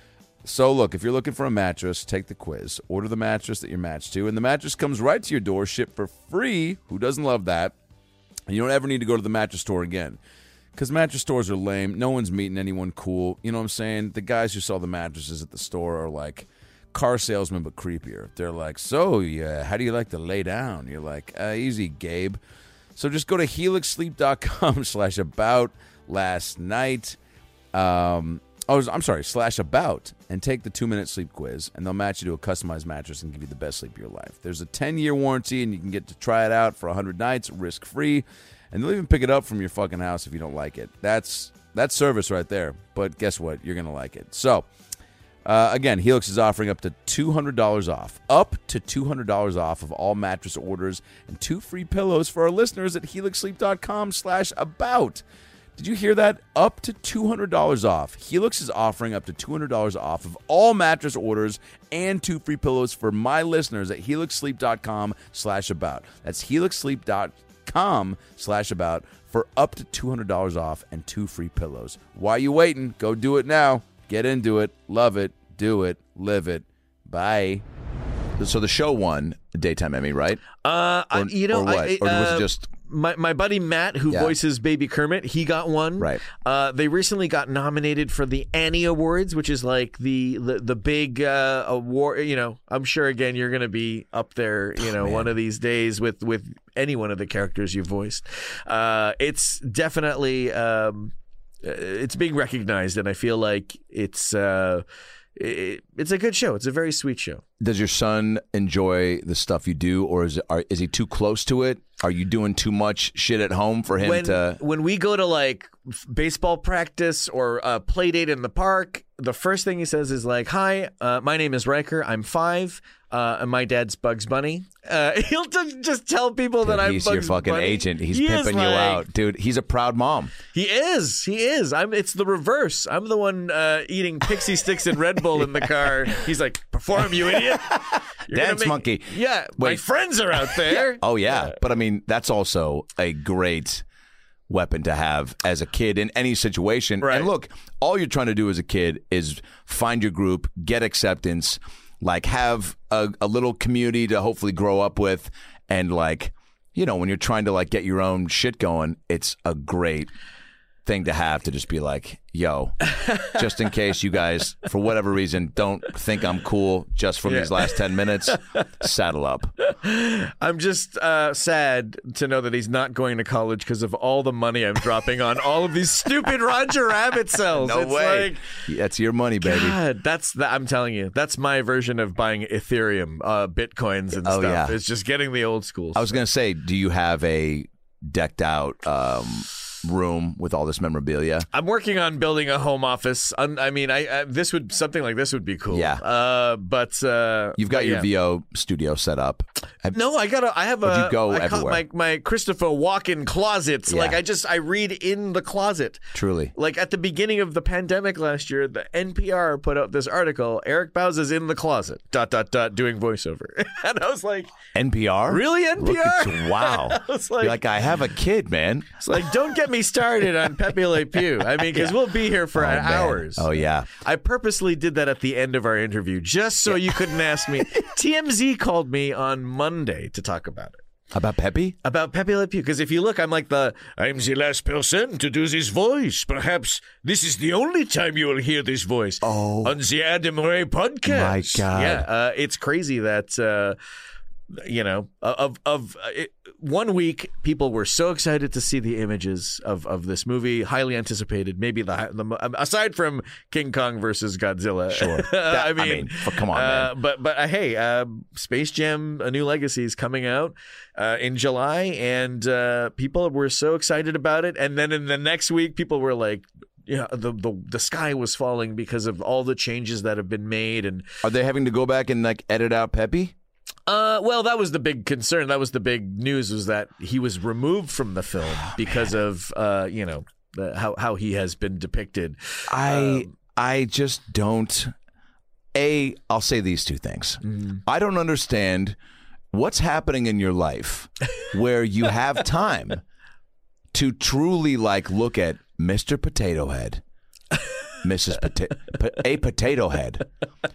So, look, if you're looking for a mattress, take the quiz. Order the mattress that you're matched to. And the mattress comes right to your door, shipped for free. Who doesn't love that? And you don't ever need to go to the mattress store again. Because mattress stores are lame. No one's meeting anyone cool. You know what I'm saying? The guys who sell the mattresses at the store are like car salesman, but creepier. They're like, so, yeah, how do you like to lay down? You're like, uh, easy, Gabe. So just go to helix sleep dot com slash about last night. Um, oh, I'm sorry, slash about, and take the two-minute sleep quiz, and they'll match you to a customized mattress and give you the best sleep of your life. There's a ten-year warranty, and you can get to try it out for one hundred nights, risk-free, and they'll even pick it up from your fucking house if you don't like it. That's, that's service right there, but guess what? You're going to like it. So, Uh, again, Helix is offering up to two hundred dollars off. Up to two hundred dollars off of all mattress orders and two free pillows for our listeners at helix sleep dot com slash about. Did you hear that? Up to two hundred dollars off. Helix is offering up to two hundred dollars off of all mattress orders and two free pillows for my listeners at helix sleep dot com slash about. That's helix sleep dot com slash about for up to two hundred dollars off and two free pillows. Why are you waiting? Go do it now. Get into it, love it, do it, live it. Bye. So the show won a Daytime Emmy, right? Uh, or, I, you know, or what? I, or was uh, it just my my buddy Matt, who Yeah. voices Baby Kermit? He got one. Right. Uh, they recently got nominated for the Annie Awards, which is like the the, the big uh, award. You know, I'm sure again you're going to be up there. You know, man. one of these days with with any one of the characters you voiced. Uh, it's definitely. Um, It's being recognized, and I feel like it's uh, it, it's a good show. It's a very sweet show. Does your son enjoy the stuff you do, or is it, are, is he too close to it? Are you doing too much shit at home for him When to? when we go to like f- baseball practice or a play date in the park, the first thing he says is like, "Hi, uh, my name is Riker. I'm five, uh, and my dad's Bugs Bunny." Uh, he'll t- just tell people Dude, that I'm he's Bugs your fucking Bunny. agent. He's He is pimping you like- out, dude. He's a proud mom. He is. He is. I'm. It's the reverse. I'm the one uh, eating pixie sticks and Red Bull in the car. He's like, "Perform, you idiot! You're gonna Dance make-" monkey. Yeah, my Wait. friends are out there. Oh yeah. But I mean, that's also a great weapon to have as a kid in any situation. Right. And look, all you're trying to do as a kid is find your group, get acceptance, like have a, a little community to hopefully grow up with, and like, you know, when you're trying to like get your own shit going, it's a great thing to have to just be like, yo, just in case you guys, for whatever reason, don't think I'm cool just from Yeah. these last ten minutes, saddle up. I'm just uh, sad to know that he's not going to college because of all the money I'm dropping on all of these stupid Roger Rabbit cells. No it's way. Like, That's your money, baby. God, that's the, I'm telling you, that's my version of buying Ethereum, uh, bitcoins and Oh, stuff. yeah. It's just getting the old school. I was going to say, do you have a decked out um, room with all this memorabilia? I'm working on building a home office. I'm, I mean, I, I this would something like this would be cool. Yeah. Uh, but uh, You've got but your yeah. V O studio set up. Have- No, I got a. I have Would a. you go I call it everywhere? my my Christopher Walken closets. Yeah. Like I just I read in the closet. Truly. Like at the beginning of the pandemic last year, the N P R put out this article. Eric Bauza's in the closet. Dot dot dot doing voiceover, and I was like, N P R? really N P Look R? at you. Wow. I was like, You're like, I have a kid, man. it's like, don't get me started on Pepe Le Pew. I mean, because we'll be here for Oh, man. hours. Oh, yeah. I purposely did that at the end of our interview just so you couldn't ask me. T M Z called me on Monday to talk about it. About Pepe? About Pepe Le Pew. Because if you look, I'm like the, I'm the last person to do this voice. Perhaps this is the only time you will hear this voice Oh. on the Adam Ray podcast. My God. yeah, uh, it's crazy that, uh, you know, of, of uh, it, one week, people were so excited to see the images of, of this movie, highly anticipated. Maybe the, the aside from King Kong versus Godzilla. Sure. I That- I mean, mean, f- come on, uh, man. But but uh, hey, uh, Space Jam: A New Legacy is coming out uh, in July, and uh, people were so excited about it. And then in the next week, people were like, yeah, the, the the sky was falling because of all the changes that have been made. And Are they having to go back and like edit out Pepe? uh, well, that was the big concern. That was the big news, was that he was removed from the film because of uh, you know, the, how how he has been depicted. I I just don't. A, I'll say these two things. I don't understand what's happening in your life where you have time to truly like look at Mister Potato Head, Missus Pota- po- a Potato Head,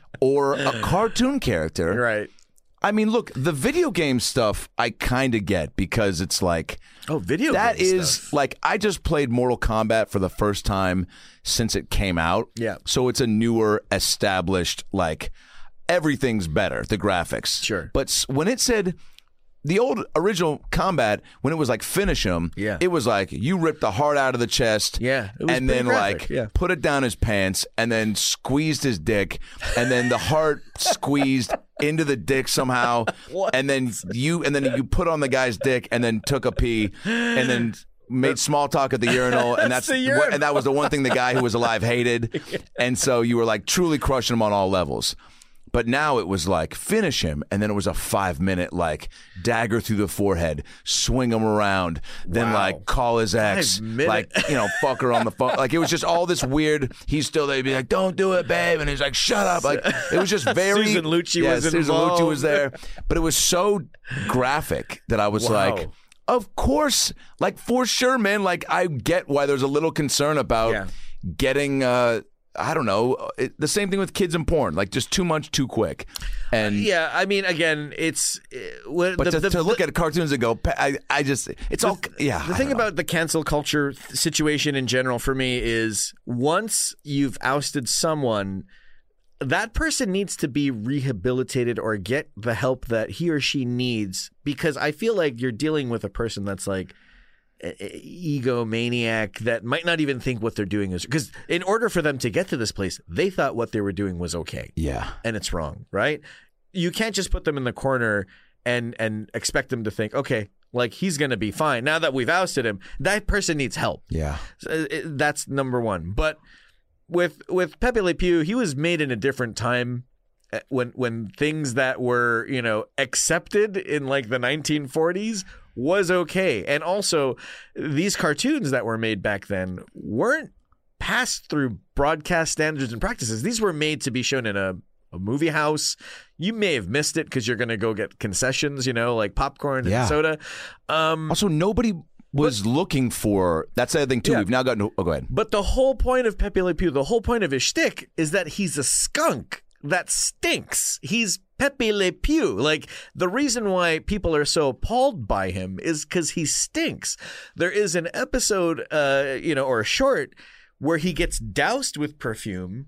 or a cartoon character. Right. I mean, look, the video game stuff I kind of get because it's like Oh, video that game is stuff. like I just played Mortal Kombat for the first time since it came out. Yeah. So it's a newer, established, like everything's better, the graphics. Sure. But s- when it said the old original Combat, when it was like finish him, Yeah. it was like you ripped the heart out of the chest. Yeah, it was and pretty then graphic, like yeah. put it down his pants and then squeezed his dick and then the heart squeezed into the dick somehow. And then you and then you put on the guy's dick and then took a pee and then made small talk at the urinal and that's the urinal. and that was the one thing the guy who was alive hated. And so you were like truly crushing him on all levels. But now it was like finish him, and then it was a five minute like dagger through the forehead, swing him around, then Wow. like call his ex, Five minute- like you know fuck her on the phone. Like it was just all this weird. He's still there, he'd be like, "Don't do it, babe," and he's like, "Shut up!" Like it was just very. Susan Lucci yeah, was Susan involved. Lucci was there, but it was so graphic that I was Wow. like. Of course, like for sure, man. Like I get why there's a little concern about Yeah. getting, uh, I don't know, it, the same thing with kids and porn, like just too much, too quick. And Yeah, I mean, again, it's uh, what- but the, to, the, to look at cartoons and go, pa- I, I just, it's all, yeah. The I thing don't know. about the cancel culture th- situation in general for me is once you've ousted someone, that person needs to be rehabilitated or get the help that he or she needs, because I feel like you're dealing with a person that's like a- a- egomaniac that might not even think what they're doing is, because in order for them to get to this place, they thought what they were doing was okay. yeah. And it's wrong, right? You can't just put them in the corner and and expect them to think, okay, like he's going to be fine. Now that we've ousted him, that person needs help. Yeah. So, it- That's number one. But with with Pepe Le Pew, he was made in a different time uh, when when things that were, you know, accepted in like the nineteen forties was okay. And also these cartoons that were made back then weren't passed through broadcast standards and practices. These were made to be shown in a a movie house. You may have missed it because you're going to go get concessions, you know, like popcorn Yeah. and soda. Um, Also, nobody was looking for, that's the other thing too. Yeah. We've now gotten, oh, go ahead. but the whole point of Pepe Le Pew, the whole point of his shtick is that he's a skunk that stinks. He's Pepe Le Pew. Like, the reason why people are so appalled by him is because he stinks. There is an episode, uh, you know, or a short where he gets doused with perfume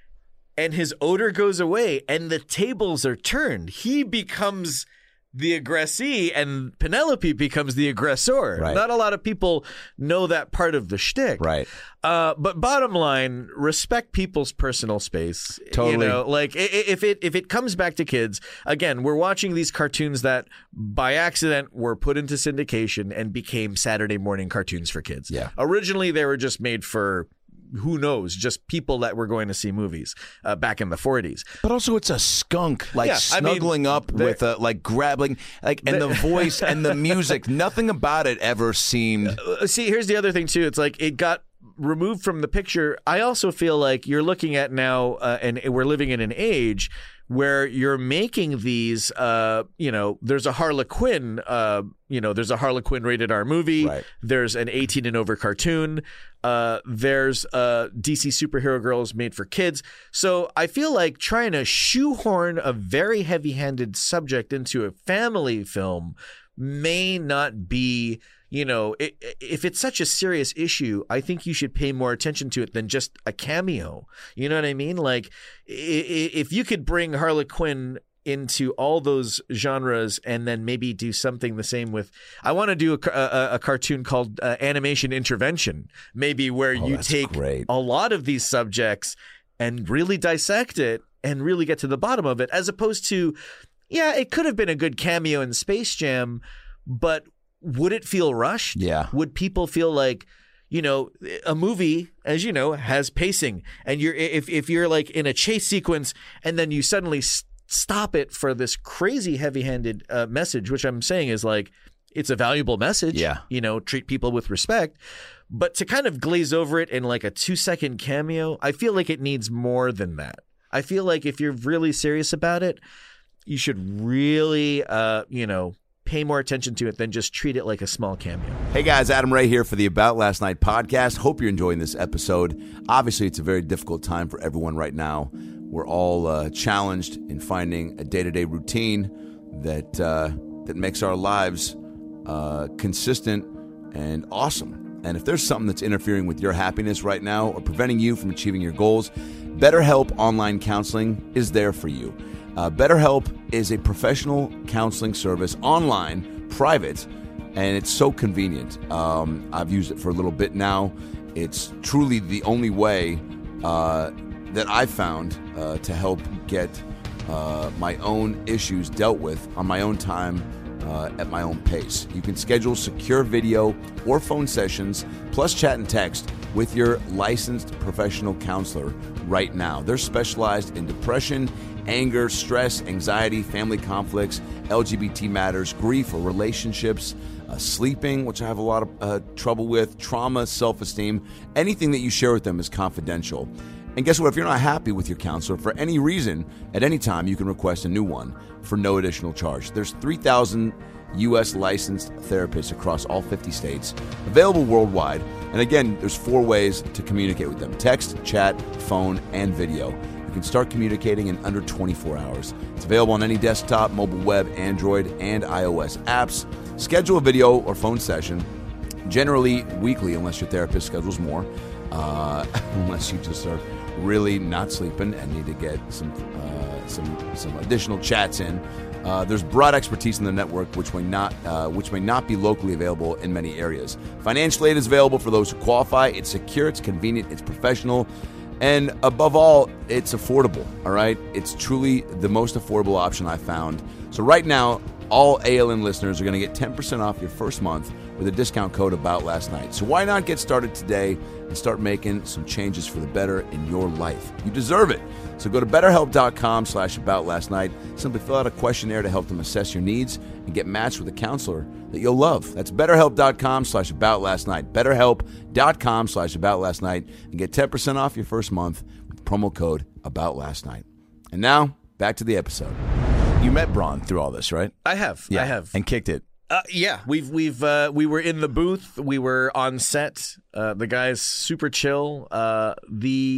and his odor goes away and the tables are turned. He becomes the aggressee and Penelope becomes the aggressor. Right. Not a lot of people know that part of the shtick. Right. Uh, but bottom line, respect people's personal space. Totally. You know, like i- i- if it if it comes back to kids, again, we're watching these cartoons that by accident were put into syndication and became Saturday morning cartoons for kids. Yeah. Originally, they were just made for who knows, just people that were going to see movies uh, back in the forties. But also, it's a skunk, like Yeah, I mean, snuggling up they're- with a, like grabbing, like, and the voice and the music. Nothing about it ever seemed. Uh, See, here's the other thing too. It's like it got removed from the picture. I also feel like you're looking at now, uh, and we're living in an age where you're making these. Uh, you know, there's a Harlequin. Uh, you know, there's a Harlequin rated R movie. Right. There's an eighteen and over cartoon. Uh, there's uh, D C superhero girls made for kids. So I feel like trying to shoehorn a very heavy-handed subject into a family film may not be, you know, it, if it's such a serious issue, I think you should pay more attention to it than just a cameo. You know what I mean? Like, i- i- if you could bring Harley Quinn into all those genres and then maybe do something the same with, I want to do a, a, a cartoon called uh, Animation Intervention, maybe where Oh, you that's take great. a lot of these subjects and really dissect it and really get to the bottom of it, as opposed to, yeah, it could have been a good cameo in Space Jam, but would it feel rushed? Yeah. Would people feel like, you know, a movie, as you know, has pacing, and you're if if you're like in a chase sequence and then you suddenly s- stop it for this crazy heavy-handed uh, message, which I'm saying is like, it's a valuable message. Yeah. You know, treat people with respect. But to kind of glaze over it in like a two-second cameo, I feel like it needs more than that. I feel like if you're really serious about it, you should really, uh, you know, pay more attention to it than just treat it like a small cameo. Hey guys, Adam Ray here for the About Last Night podcast. Hope you're enjoying this episode. Obviously, it's a very difficult time for everyone right now. We're all uh, challenged in finding a day-to-day routine that uh, that makes our lives uh, consistent and awesome. And if there's something that's interfering with your happiness right now or preventing you from achieving your goals, BetterHelp Online Counseling is there for you. Uh, BetterHelp is a professional counseling service, online, private, and it's so convenient. Um, I've used it for a little bit now. It's truly the only way uh, that I've found uh, to help get uh, my own issues dealt with on my own time, uh, at my own pace. You can schedule secure video or phone sessions, plus chat and text with your licensed professional counselor right now. They're specialized in depression, anger, stress, anxiety, family conflicts, L G B T matters, grief or relationships, uh, sleeping, which I have a lot of uh, trouble with, trauma, self-esteem. Anything that you share with them is confidential. And guess what? If you're not happy with your counselor for any reason, at any time, you can request a new one for no additional charge. There's three thousand U S licensed therapists across all fifty states, available worldwide. And again, there's four ways to communicate with them: text, chat, phone, and video. You can start communicating in under twenty-four hours. It's available on any desktop, mobile web, Android, and iOS apps. Schedule a video or phone session, generally weekly, unless your therapist schedules more, uh, unless you just are really not sleeping and need to get some uh, some some additional chats in. Uh, there's broad expertise in the network, which may not uh, which may not be locally available in many areas. Financial aid is available for those who qualify. It's secure, it's convenient, it's professional, and above all, it's affordable. All right, it's truly the most affordable option I've found. So right now, all A L N listeners are going to get ten percent off your first month with a discount code About Last Night. So why not get started today and start making some changes for the better in your life? You deserve it. So go to betterhelp.com slash about last night. Simply fill out a questionnaire to help them assess your needs and get matched with a counselor that you'll love. That's betterhelp.com slash about last night. Betterhelp.com slash about last night and get ten percent off your first month with promo code About Last Night. And now, back to the episode. You met Braun through all this, right? I have. I have. And kicked it. Uh, yeah, we've we've uh, we were in the booth. We were on set. Uh, the guy's super chill. Uh, the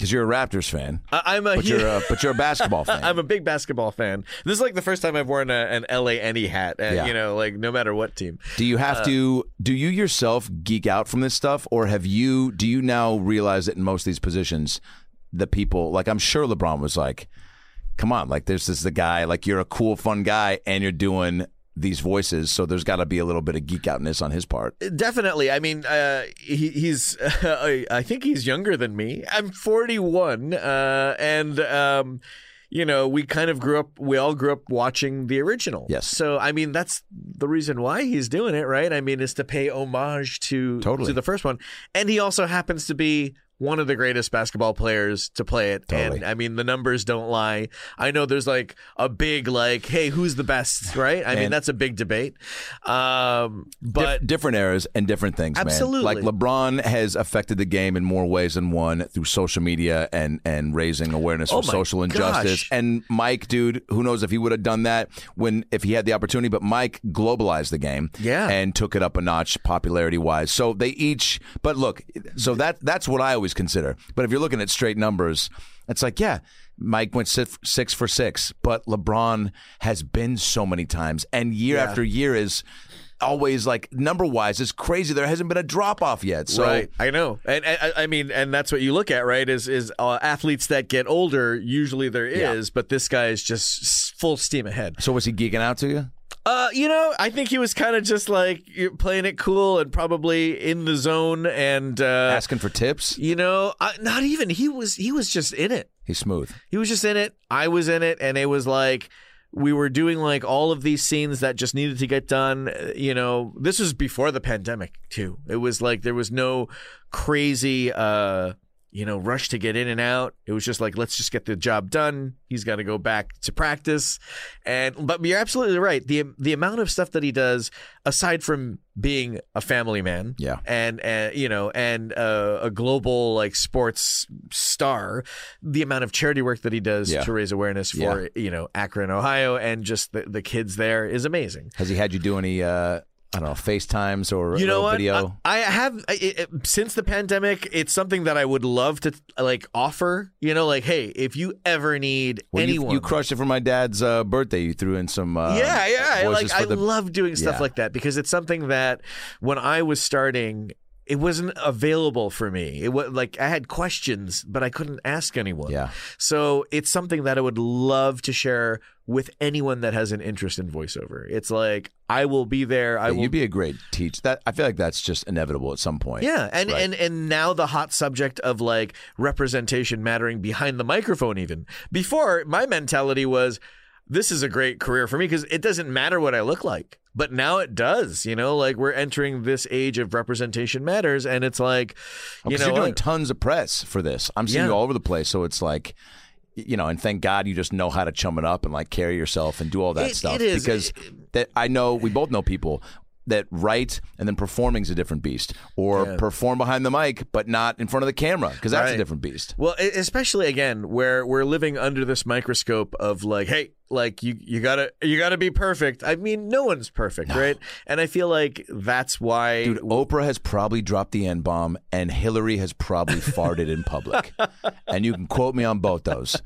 Because you're a Raptors fan. I, I'm a but you're a but you're a basketball fan. I'm a big basketball fan. This is like the first time I've worn a, an L A Any hat. Uh, Yeah. You know, like no matter what team. Do you have Uh, to? Do you yourself geek out from this stuff, or have you? Do you now realize that in most of these positions, the people like I'm sure LeBron was like, "Come on, like this is the guy. Like you're a cool, fun guy, and you're doing these voices, so there's got to be a little bit of geek outness on his part." Definitely. I mean, uh, he, he's. Uh, I think he's younger than me. I'm forty-one, uh, and. Um, You know, we kind of grew up, we all grew up watching the original. Yes. So, I mean, that's the reason why he's doing it, right? I mean, is to pay homage to, Totally. to the first one. And he also happens to be one of the greatest basketball players to play it. Totally. And, I mean, the numbers don't lie. I know there's like a big, like, hey, who's the best, right? I mean, And- that's a big debate. Um, but Dif- different eras and different things, Absolutely. man. Like LeBron has affected the game in more ways than one through social media and and raising awareness Oh for my social injustice. gosh. And Mike, dude, who knows if he would have done that when if he had the opportunity? But Mike globalized the game, Yeah. and took it up a notch popularity wise. So they each. But look, so that that's what I always consider. But if you're looking at straight numbers, it's like yeah. Mike went six, six for six, but LeBron has been so many times, and year Yeah. after year is always like number wise is crazy. There hasn't been a drop off yet. So right, I know, and, and I mean, and that's what you look at, right? Is is uh, athletes that get older? Usually there is, Yeah. but this guy is just s- full steam ahead. So was he geeking out to you? Uh, you know, I think he was kind of just like playing it cool and probably in the zone, and uh, Asking for tips? you know, uh, not even he was he was just in it. He's smooth. He was just in it. I was in it, and it was like we were doing like all of these scenes that just needed to get done. Uh, You know, this was before the pandemic too. It was like there was no crazy, uh, you know, rush to get in and out. It was just like let's just get the job done. He's got to go back to practice, and but you're absolutely right. the The amount of stuff that he does, aside from being a family man, Yeah. and and you know, and uh, a global like sports star, the amount of charity work that he does Yeah. to raise awareness for you know Akron, Ohio, and just the, the kids there is amazing. Has he had you do any uh I don't know, FaceTimes or You know or what? video? I, I have I, it, since the pandemic. It's something that I would love to like offer. You know, like hey, if you ever need Well, you, anyone, you crushed it for my dad's uh, birthday. You threw in some uh, yeah, yeah. voices Like for I the, love doing stuff Yeah. like that because it's something that when I was starting, it wasn't available for me. It was like I had questions, but I couldn't ask anyone. Yeah. So it's something that I would love to share with anyone that has an interest in voiceover. It's like I will be there. I Yeah, will. you'd be a great teacher. That I feel like that's just inevitable at some point. Yeah, and, Right. and and now the hot subject of like representation mattering behind the microphone. Even before, my mentality was, this is a great career for me because it doesn't matter what I look like. But now it does. You know, like we're entering this age of representation matters, and it's like, Oh, you 'cause know, you're doing what? tons of press for this. I'm seeing Yeah. you all over the place, so it's like, you know, and thank God you just know how to chum it up and like carry yourself and do all that It- stuff. it is. Because that I know we both know people that write and then performing's a different beast, or Yeah. perform behind the mic but not in front of the camera because that's a Right. different beast. Well, e- especially again, where we're living under this microscope of like, hey, like you, you gotta, you gotta be perfect. I mean, no one's perfect, right? And I feel like that's why, Dude, Oprah has probably dropped the N bomb, and Hillary has probably farted in public, and you can quote me on both those.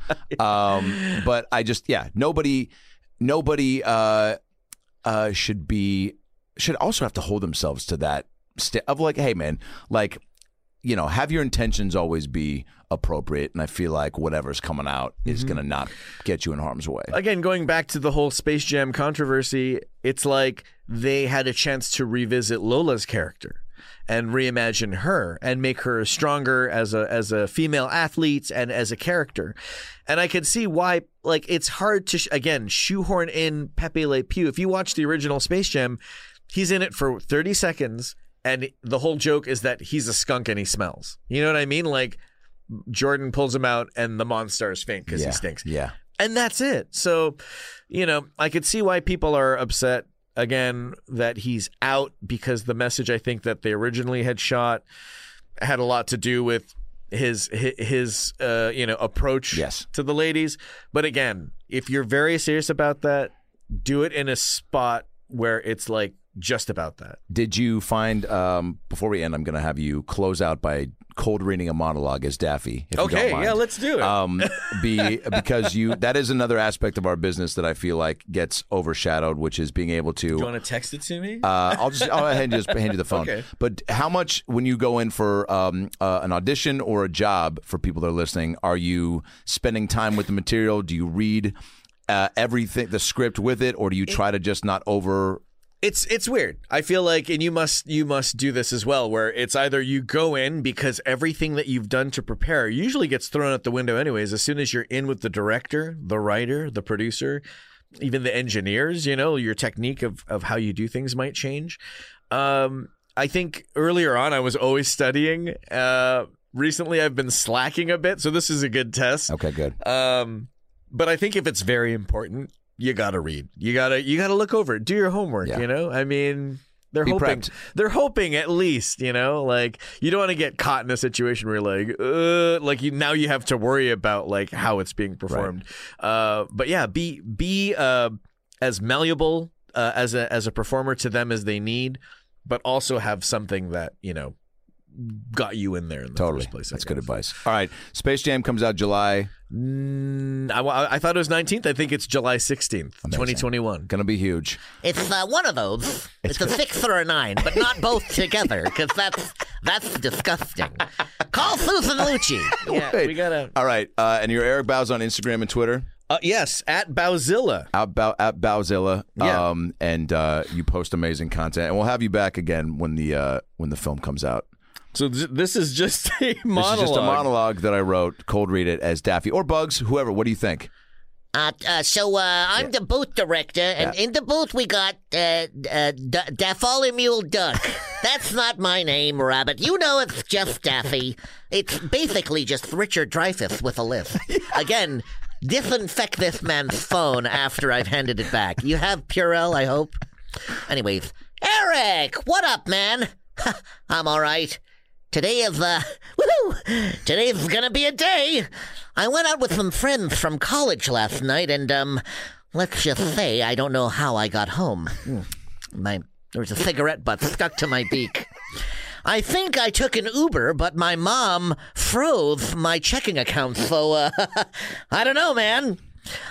Um, but I just, yeah, nobody, nobody uh, uh, should be should also have to hold themselves to that st- of like, hey, man, like, you know, have your intentions always be appropriate, and I feel like whatever's coming out is Mm-hmm. going to not get you in harm's way. again, going back to the whole Space Jam controversy, it's like they had a chance to revisit Lola's character and reimagine her and make her stronger as a as a female athlete and as a character. And I could see why, like, it's hard to, sh- again, shoehorn in Pepe Le Pew. If you watch the original Space Jam, he's in it for thirty seconds, and the whole joke is that he's a skunk and he smells. You know what I mean? Like, Jordan pulls him out and the Monstars faint because yeah, he stinks. Yeah. And that's it. So, you know, I could see why people are upset, again, that he's out, because the message I think that they originally had shot had a lot to do with his his, his uh, you know, approach Yes. to the ladies. But again, if you're very serious about that, do it in a spot where it's like just about that. Did you find, um, before we end, I'm going to have you close out by cold reading a monologue as Daffy. If you Okay, don't mind. yeah, let's do it. Um, be because you that is another aspect of our business that I feel like gets overshadowed, which is being able to. Do you want to text it to me? Uh, I'll just I'll hand you, just hand you the phone. Okay. But how much when you go in for um, uh, an audition or a job for people that are listening, are you spending time with the material? Do you read uh, everything, the script with it, or do you try to just not over? It's it's weird. I feel like, and you must you must do this as well, where it's either you go in because everything that you've done to prepare usually gets thrown out the window anyways. As soon as you're in with the director, the writer, the producer, even the engineers, you know, your technique of, of how you do things might change. Um, I think earlier on I was always studying. Uh, recently I've been slacking a bit, so this is a good test. Okay, good. Um, but I think if it's very important, you gotta read. You gotta you gotta look over it. Do your homework. Yeah. You know, I mean, they're Be hoping prepped. they're hoping at least. You know, like you don't want to get caught in a situation where you're like, uh, like you now you have to worry about like how it's being performed. Uh, but yeah, be be uh, as malleable uh, as a as a performer to them as they need, but also have something that you know got you in there in the Totally. first place. I That's good guess. advice. All right. Space Jam comes out July. Mm, I, I thought it was nineteenth. I think it's July sixteenth, twenty twenty-one. Going to be huge. It's uh, one of those. It's a six or a nine, but not both together, because that's that's disgusting. Call Susan Lucci. Yeah, Wait. we gotta. All right. Uh, and you're Eric Bows on Instagram and Twitter. Uh, yes, at Bowzilla. At, Bow, at Bowzilla. Yeah. Um, and uh, you post amazing content. And we'll have you back again when the uh, when the film comes out. So th- this is just a monologue. This is just a monologue that I wrote. Cold read it as Daffy or Bugs, whoever. What do you think? Uh, uh, so uh, I'm the booth director, and Yeah. in the booth we got uh, uh, D- Daffy Duck. That's not my name, Rabbit. You know it's just Daffy. It's basically just Richard Dreyfuss with a lisp. Again, disinfect this man's phone after I've handed it back. You have Purell, I hope? Anyways, Eric, what up, man? I'm all right. Today is, uh, woohoo! Today's gonna be a day. I went out with some friends from college last night, and, um, let's just say I don't know how I got home. Mm. My, there was a cigarette butt stuck to my beak. I think I took an Uber, but my mom froze my checking account, so, uh, I don't know, man.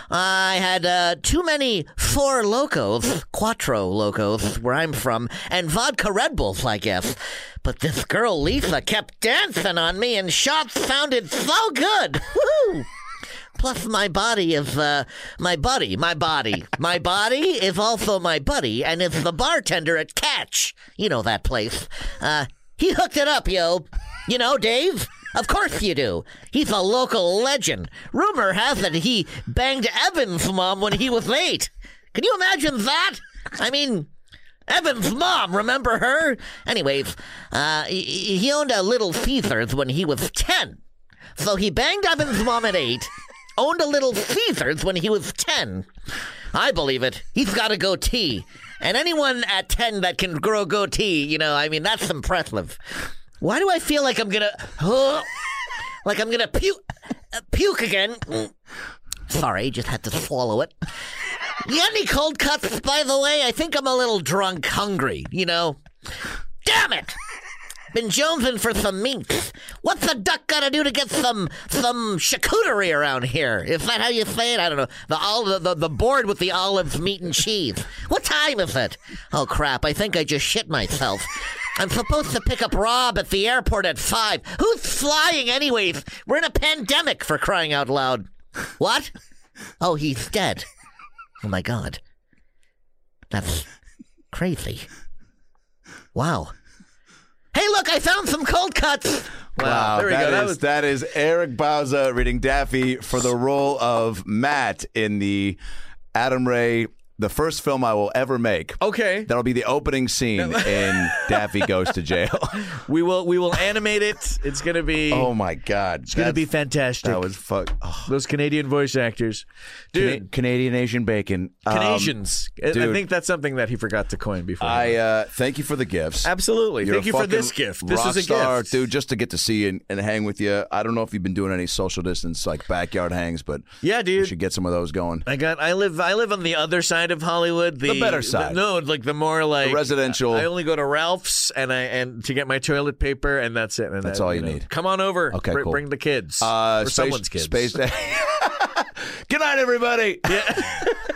I had uh, too many Four Locos, Quattro Locos, where I'm from, and vodka Red Bulls, I guess. But this girl, Lisa, kept dancing on me, and shots sounded so good. Woo! Plus, my body is, uh, my buddy, my body. My body is also my buddy, and is the bartender at Catch. You know that place. Uh, he hooked it up, yo. You know, Dave? Of course you do. He's a local legend. Rumor has it he banged Evan's mom when he was eight. Can you imagine that? I mean, Evan's mom, remember her? Anyways, uh, he, he owned a Little Caesars when he was ten. So he banged Evan's mom at eight, owned a Little Caesars when he was ten. I believe it. He's got a goatee. And anyone at ten that can grow a goatee, you know, I mean, that's impressive. Why do I feel like I'm gonna, uh, like I'm gonna puke, uh, puke again? Mm. Sorry, just had to swallow it. You got any cold cuts, by the way? I think I'm a little drunk, hungry, you know? Damn it! Been jonesing for some meat. What's a duck gotta do to get some some charcuterie around here? Is that how you say it? I don't know. The olive, the, the board with the olives, meat, and cheese. What time is it? Oh, crap, I think I just shit myself. I'm supposed to pick up Rob at the airport at five. Who's flying anyways? We're in a pandemic, for crying out loud. What? Oh, he's dead. Oh, my God. That's crazy. Wow. Hey, look, I found some cold cuts. Wow, there we that go. That is- was- that is Eric Bauza reading Daffy for the role of Matt in the Adam Ray, the first film I will ever make. Okay. That'll be the opening scene in Daffy Goes to Jail. We will we will animate it. It's gonna be Oh my God, it's gonna be fantastic. That was fuck. Oh, Those Canadian voice actors, dude. Cana- Canadian Asian bacon. Um, Canadians. I- I dude. think that's something that he forgot to coin before. I uh, thank you for the gifts. Absolutely. You're Thank a you for fucking this gift. This rock is a star, gift. dude. Just to get to see you and, and hang with you. I don't know if you've been doing any social distance like backyard hangs, but Yeah, dude. we should get some of those going. I got. I live. I live on the other side side of Hollywood. The, The better side. the- no, like the more like The residential. I only go to Ralph's and I and to get my toilet paper, and that's it. And That's I- all you know, need. Come on over. Okay, Br- cool. Bring the kids Uh, or space, someone's kids. Space Day. Good night, everybody. Yeah.